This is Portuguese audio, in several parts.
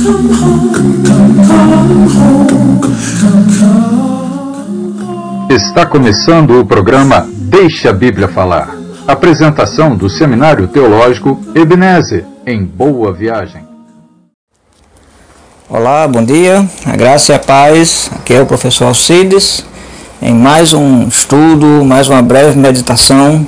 Está começando o programa Deixa a Bíblia Falar. Apresentação do Seminário Teológico Ebenezer, em Boa Viagem. Olá, bom dia, a graça e a paz. Aqui é o professor Alcides, em mais um estudo, mais uma breve meditação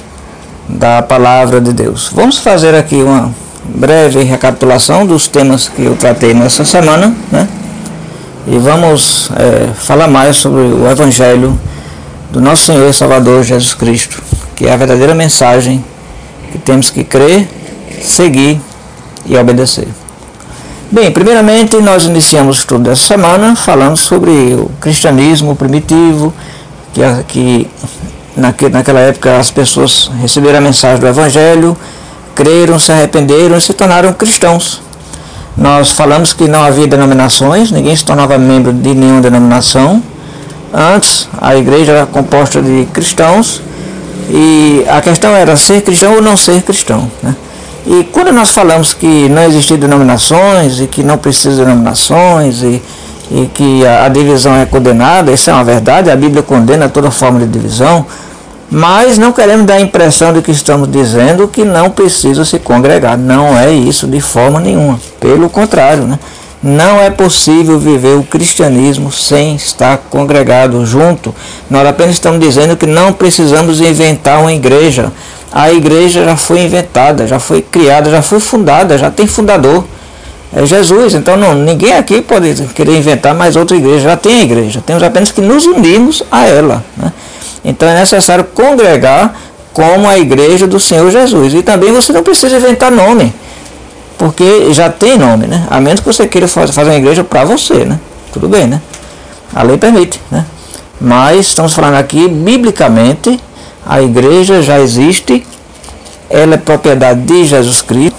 da Palavra de Deus. Vamos fazer aqui uma breve recapitulação dos temas que eu tratei nessa semana, né? E vamos falar mais sobre o Evangelho do nosso Senhor e Salvador Jesus Cristo, que é a verdadeira mensagem que temos que crer, seguir e obedecer. Bem, primeiramente nós iniciamos o estudo dessa semana falando sobre o cristianismo primitivo, que naquela época as pessoas receberam a mensagem do Evangelho, creram, se arrependeram e se tornaram cristãos. Nós falamos que não havia denominações, ninguém se tornava membro de nenhuma denominação. Antes, a igreja era composta de cristãos e a questão era ser cristão ou não ser cristão, né? E quando nós falamos que não existem denominações e que não precisa de denominações e que a divisão é condenada, isso é uma verdade, a Bíblia condena toda forma de divisão, mas não queremos dar a impressão de que estamos dizendo que não precisa se congregar. Não é isso de forma nenhuma. Pelo contrário, né? Não é possível viver o cristianismo sem estar congregado junto. Nós apenas estamos dizendo que não precisamos inventar uma igreja. A igreja já foi inventada, já foi criada, já foi fundada, já tem fundador. É Jesus. Então ninguém aqui pode querer inventar mais outra igreja. Já tem a igreja. Temos apenas que nos unirmos a ela, né? Então é necessário congregar como a igreja do Senhor Jesus. E também você não precisa inventar nome, porque já tem nome, né? A menos que você queira fazer uma igreja para você, né? Tudo bem, né? A lei permite, né? Mas estamos falando aqui, biblicamente, a igreja já existe, ela é propriedade de Jesus Cristo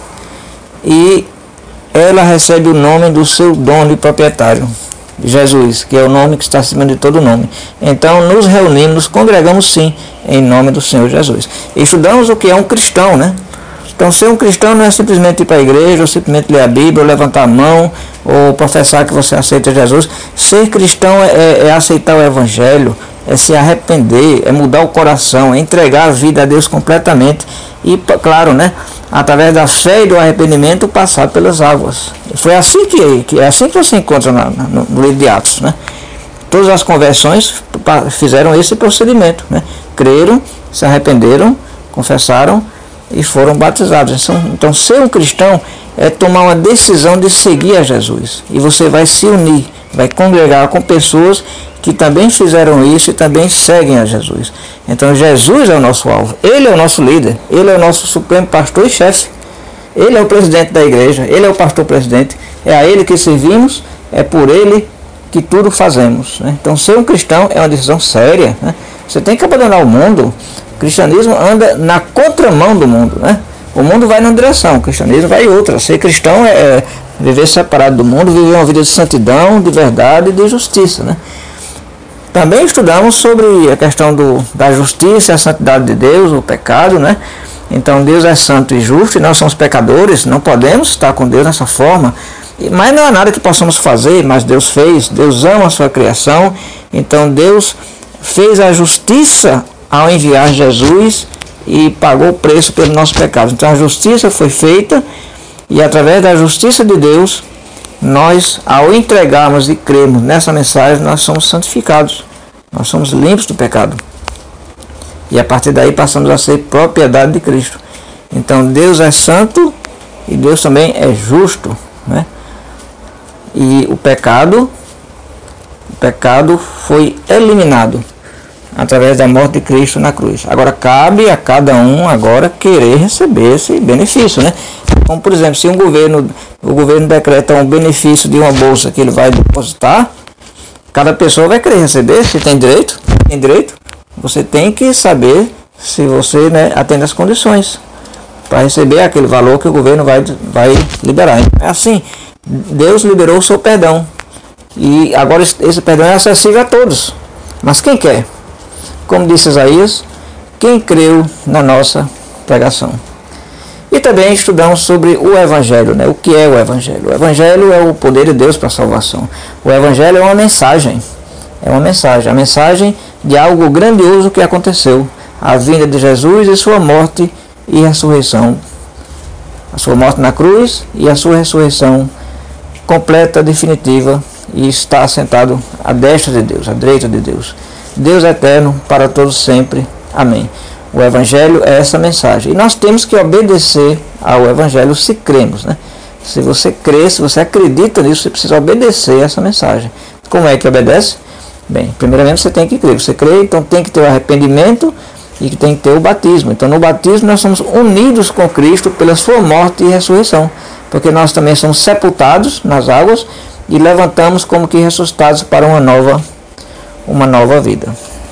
e ela recebe o nome do seu dono e proprietário, Jesus, que é o nome que está acima de todo nome. Então nos reunimos, nos congregamos sim, em nome do Senhor Jesus. E estudamos o que é um cristão, né? Então ser um cristão não é simplesmente ir para a igreja, ou simplesmente ler a Bíblia, ou levantar a mão, ou professar que você aceita Jesus. Ser cristão é aceitar o Evangelho, é se arrepender, é mudar o coração, é entregar a vida a Deus completamente. E claro, né? Através da fé e do arrependimento passar pelas águas. Foi assim que é assim que você encontra no livro de Atos, né? Todas as conversões fizeram esse procedimento, né? Creram, se arrependeram, confessaram e foram batizados. Então ser um cristão é tomar uma decisão de seguir a Jesus. E você vai se unir, vai congregar com pessoas que também fizeram isso e também seguem a Jesus. Então Jesus é o nosso alvo, Ele é o nosso líder, Ele é o nosso supremo pastor e chefe. Ele é o presidente da igreja, Ele é o pastor presidente, é a Ele que servimos, é por Ele que tudo fazemos, né? Então ser um cristão é uma decisão séria, né? Você tem que abandonar o mundo. O cristianismo anda na contramão do mundo, né? O mundo vai numa direção, o cristianismo vai em outra. Ser cristão é viver separado do mundo, viver uma vida de santidão, de verdade e de justiça, né? Também estudamos sobre a questão da justiça e a santidade de Deus, o pecado, né? Então Deus é santo e justo e nós somos pecadores, não podemos estar com Deus dessa forma. Mas não há nada que possamos fazer, mas Deus fez, Deus ama a sua criação. Então Deus fez a justiça ao enviar Jesus e pagou o preço pelos nossos pecados. Então a justiça foi feita e através da justiça de Deus, nós, ao entregarmos e crermos nessa mensagem, nós somos santificados, nós somos limpos do pecado. E a partir daí passamos a ser propriedade de Cristo. Então Deus é santo e Deus também é justo, né? E o pecado foi eliminado através da morte de Cristo na cruz. Agora cabe a cada um agora querer receber esse benefício, né? Como por exemplo, se o governo decreta um benefício de uma bolsa que ele vai depositar, cada pessoa vai querer receber. Se tem direito, você tem que saber se você, né, atende às condições para receber aquele valor que o governo vai liberar. É assim, Deus liberou o seu perdão e agora esse perdão é acessível a todos. Mas quem quer? Como disse Isaías, quem creu na nossa pregação. E também estudamos sobre o Evangelho, né? O que é o Evangelho? O Evangelho é o poder de Deus para a salvação. O Evangelho é uma mensagem. É uma mensagem. A mensagem de algo grandioso que aconteceu. A vinda de Jesus e sua morte e ressurreição. A sua morte na cruz e a sua ressurreição completa, definitiva, e está assentado à destra de Deus, à direita de Deus. Deus é eterno para todos sempre. Amém. O Evangelho é essa mensagem. E nós temos que obedecer ao Evangelho se cremos, né? Se você crê, se você acredita nisso, você precisa obedecer essa mensagem. Como é que obedece? Bem, primeiramente você tem que crer. Você crê, então tem que ter o arrependimento e tem que ter o batismo. Então no batismo nós somos unidos com Cristo pela sua morte e ressurreição. Porque nós também somos sepultados nas águas e levantamos como que ressuscitados para uma nova vida.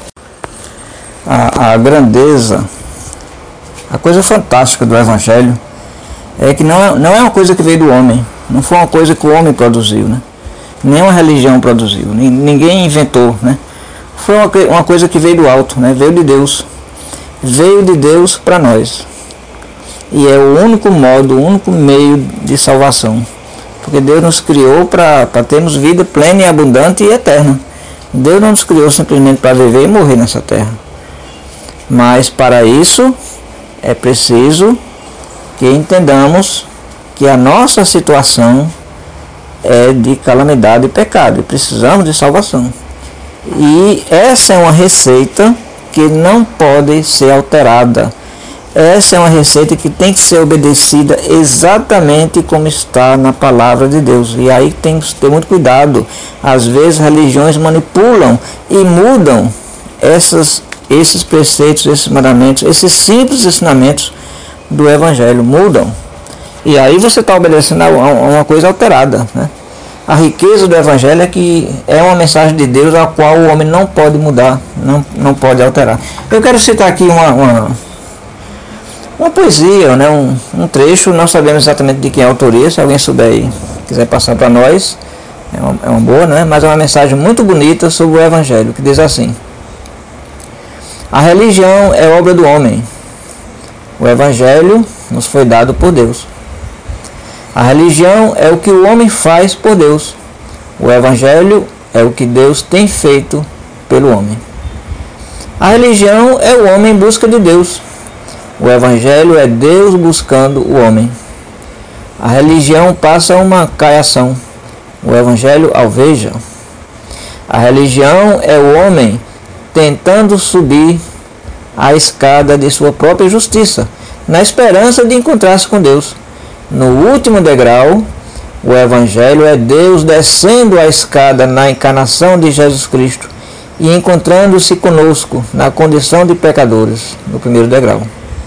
A grandeza, a coisa fantástica do Evangelho é que não é uma coisa que veio do homem, não foi uma coisa que o homem produziu, né? Nenhuma religião produziu, ninguém inventou, né? Foi uma coisa que veio do alto, né? Veio de Deus para nós. E é o único modo, o único meio de salvação, porque Deus nos criou para termos vida plena e abundante e eterna. Deus não nos criou simplesmente para viver e morrer nessa terra. Mas para isso é preciso que entendamos que a nossa situação é de calamidade e pecado, e precisamos de salvação. E essa é uma receita que não pode ser alterada. Essa é uma receita que tem que ser obedecida exatamente como está na palavra de Deus. E aí tem que ter muito cuidado. Às vezes religiões manipulam e mudam esses preceitos, esses mandamentos, esses simples ensinamentos do Evangelho, mudam. E aí você está obedecendo a uma coisa alterada, né? A riqueza do Evangelho é que é uma mensagem de Deus a qual o homem não pode mudar, não pode alterar. Eu quero citar aqui uma poesia, né? um trecho, não sabemos exatamente de quem é a autoria, se alguém souber e quiser passar para nós, é uma boa, né? Mas é uma mensagem muito bonita sobre o Evangelho, que diz assim: a religião é obra do homem, o Evangelho nos foi dado por Deus. A religião é o que o homem faz por Deus, o Evangelho é o que Deus tem feito pelo homem. A religião é o homem em busca de Deus, o Evangelho é Deus buscando o homem. A religião passa uma caiação, o Evangelho alveja. A religião é o homem tentando subir a escada de sua própria justiça, na esperança de encontrar-se com Deus. No último degrau, o Evangelho é Deus descendo a escada na encarnação de Jesus Cristo e encontrando-se conosco na condição de pecadores, no primeiro degrau.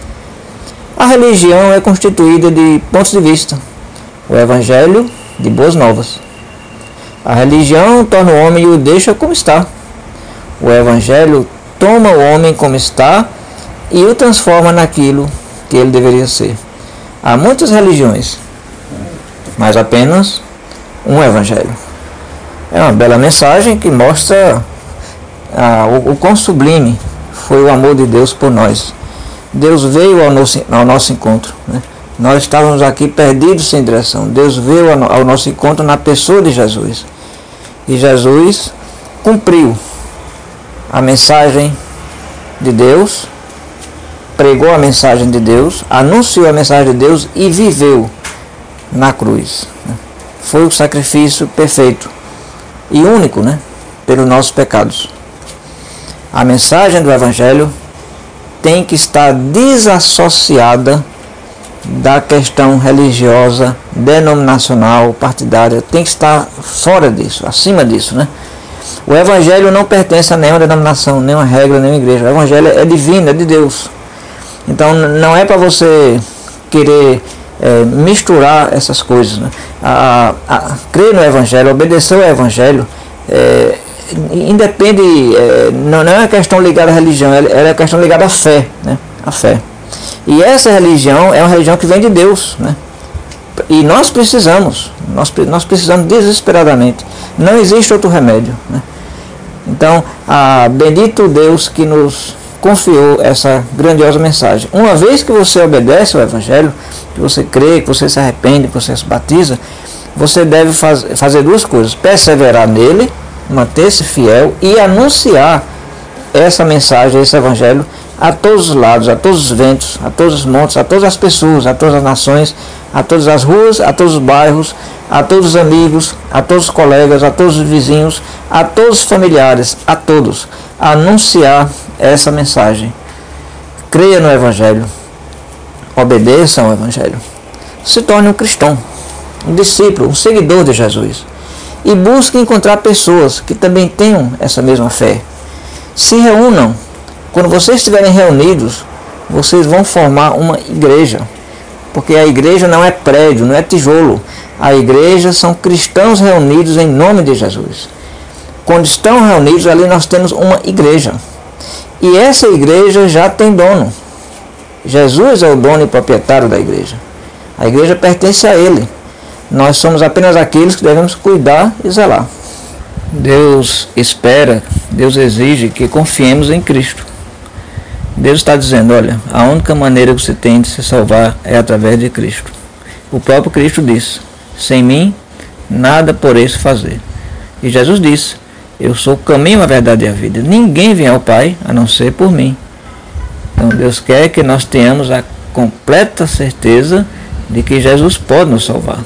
A religião é constituída de pontos de vista, o Evangelho de boas novas. A religião torna o homem e o deixa como está. O Evangelho toma o homem como está e o transforma naquilo que ele deveria ser. Há muitas religiões, mas apenas um Evangelho. É uma bela mensagem que mostra o quão sublime foi o amor de Deus por nós. Deus veio ao nosso encontro, né? Nós estávamos aqui perdidos sem direção. Deus veio ao nosso encontro na pessoa de Jesus. E Jesus cumpriu a mensagem de Deus, pregou a mensagem de Deus, anunciou a mensagem de Deus e viveu na cruz. Foi o sacrifício perfeito e único, né, pelos nossos pecados. A mensagem do Evangelho tem que estar desassociada da questão religiosa, denominacional, partidária. Tem que estar fora disso, acima disso, né? O Evangelho não pertence a nenhuma denominação, nenhuma regra, nenhuma igreja. O Evangelho é divino, é de Deus. Então não é para você querer misturar essas coisas, né? Crer no Evangelho, obedecer ao Evangelho, independe, não é uma questão ligada à religião, ela é uma questão ligada à fé, né? A fé. E essa religião é uma religião que vem de Deus, né? E nós precisamos desesperadamente. Não existe outro remédio, né? Então, bendito Deus que nos confiou essa grandiosa mensagem. Uma vez que você obedece ao Evangelho, que você crê, que você se arrepende, que você se batiza, você deve fazer duas coisas: perseverar nele, manter-se fiel e anunciar essa mensagem, esse Evangelho a todos os lados, a todos os ventos, a todos os montes, a todas as pessoas, a todas as nações, a todas as ruas, a todos os bairros, a todos os amigos, a todos os colegas, a todos os vizinhos, a todos os familiares, a todos, anunciar essa mensagem. Creia no Evangelho, obedeça ao Evangelho, se torne um cristão, um discípulo, um seguidor de Jesus, e busque encontrar pessoas que também tenham essa mesma fé. Se reúnam. Quando vocês estiverem reunidos, vocês vão formar uma igreja, porque a igreja não é prédio, não é tijolo. A igreja são cristãos reunidos em nome de Jesus. Quando estão reunidos, ali nós temos uma igreja. E essa igreja já tem dono. Jesus é o dono e proprietário da igreja. A igreja pertence a Ele. Nós somos apenas aqueles que devemos cuidar e zelar. Deus espera, Deus exige que confiemos em Cristo. Deus está dizendo: olha, a única maneira que você tem de se salvar é através de Cristo. O próprio Cristo disse: sem mim, nada poreis fazer. E Jesus disse: eu sou o caminho, a verdade e a vida. Ninguém vem ao Pai a não ser por mim. Então Deus quer que nós tenhamos a completa certeza de que Jesus pode nos salvar.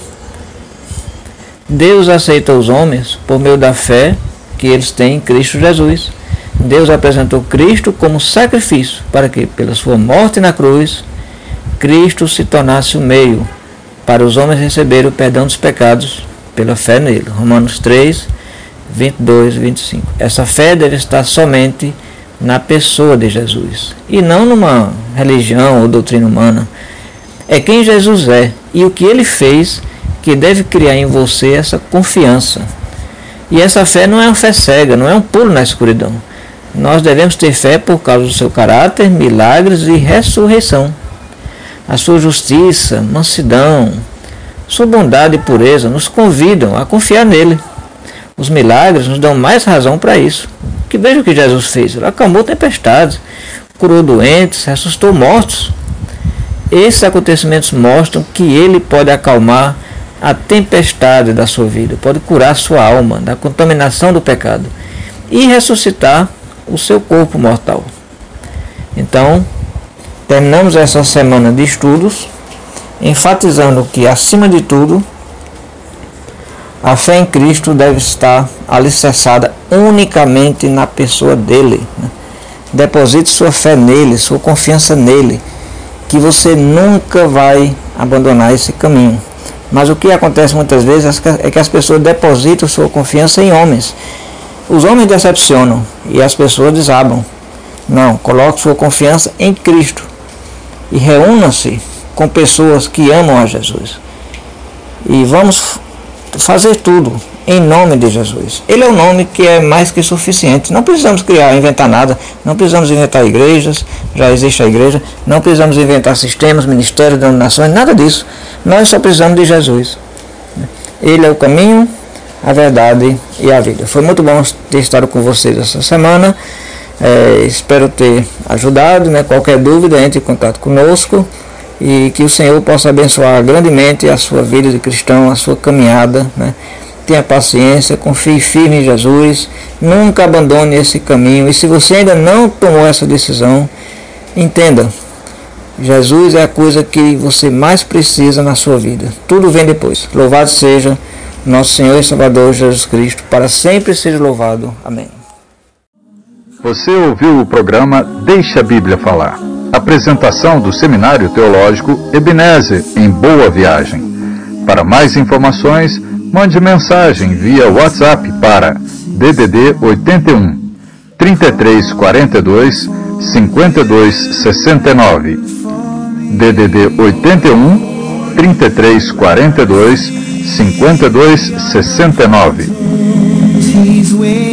Deus aceita os homens por meio da fé que eles têm em Cristo Jesus. Deus apresentou Cristo como sacrifício para que, pela sua morte na cruz, Cristo se tornasse o meio para os homens receberem o perdão dos pecados pela fé nele. Romanos 3, 22 e 25. Essa fé deve estar somente na pessoa de Jesus e não numa religião ou doutrina humana. É quem Jesus é e o que ele fez que deve criar em você essa confiança. E essa fé não é uma fé cega, não é um pulo na escuridão. Nós devemos ter fé por causa do seu caráter, milagres e ressurreição. A sua justiça, mansidão, sua bondade e pureza nos convidam a confiar nele. Os milagres nos dão mais razão para isso. Que veja o que Jesus fez: ele acalmou tempestades, curou doentes, ressuscitou mortos. Esses acontecimentos mostram que ele pode acalmar a tempestade da sua vida, pode curar sua alma da contaminação do pecado e ressuscitar o seu corpo mortal. Então, terminamos essa semana de estudos enfatizando que, acima de tudo, a fé em Cristo deve estar alicerçada unicamente na pessoa dele. Deposite sua fé nele, sua confiança nele, que você nunca vai abandonar esse caminho. Mas o que acontece muitas vezes é que as pessoas depositam sua confiança em homens. Os homens decepcionam e as pessoas desabam. Não, coloque sua confiança em Cristo e reúna-se com pessoas que amam a Jesus. E vamos fazer tudo em nome de Jesus. Ele é um nome que é mais que suficiente. Não precisamos inventar nada. Não precisamos inventar igrejas. Já existe a igreja. Não precisamos inventar sistemas, ministérios, denominações, nada disso. Nós só precisamos de Jesus. Ele é o caminho, a verdade e a vida. Foi muito bom ter estado com vocês essa semana. Espero ter ajudado. Qualquer dúvida, entre em contato conosco. E que o Senhor possa abençoar grandemente a sua vida de cristão, a sua caminhada. Tenha paciência, confie firme em Jesus. Nunca abandone esse caminho. E se você ainda não tomou essa decisão, entenda: Jesus é a coisa que você mais precisa na sua vida. Tudo vem depois. Louvado seja nosso Senhor e Salvador Jesus Cristo, para sempre seja louvado. Amém. Você ouviu o programa Deixa a Bíblia Falar. Apresentação do Seminário Teológico Ebenezer, em Boa Viagem. Para mais informações, mande mensagem via WhatsApp para DDD 81 3342 5269. DDD 81 3342 5269.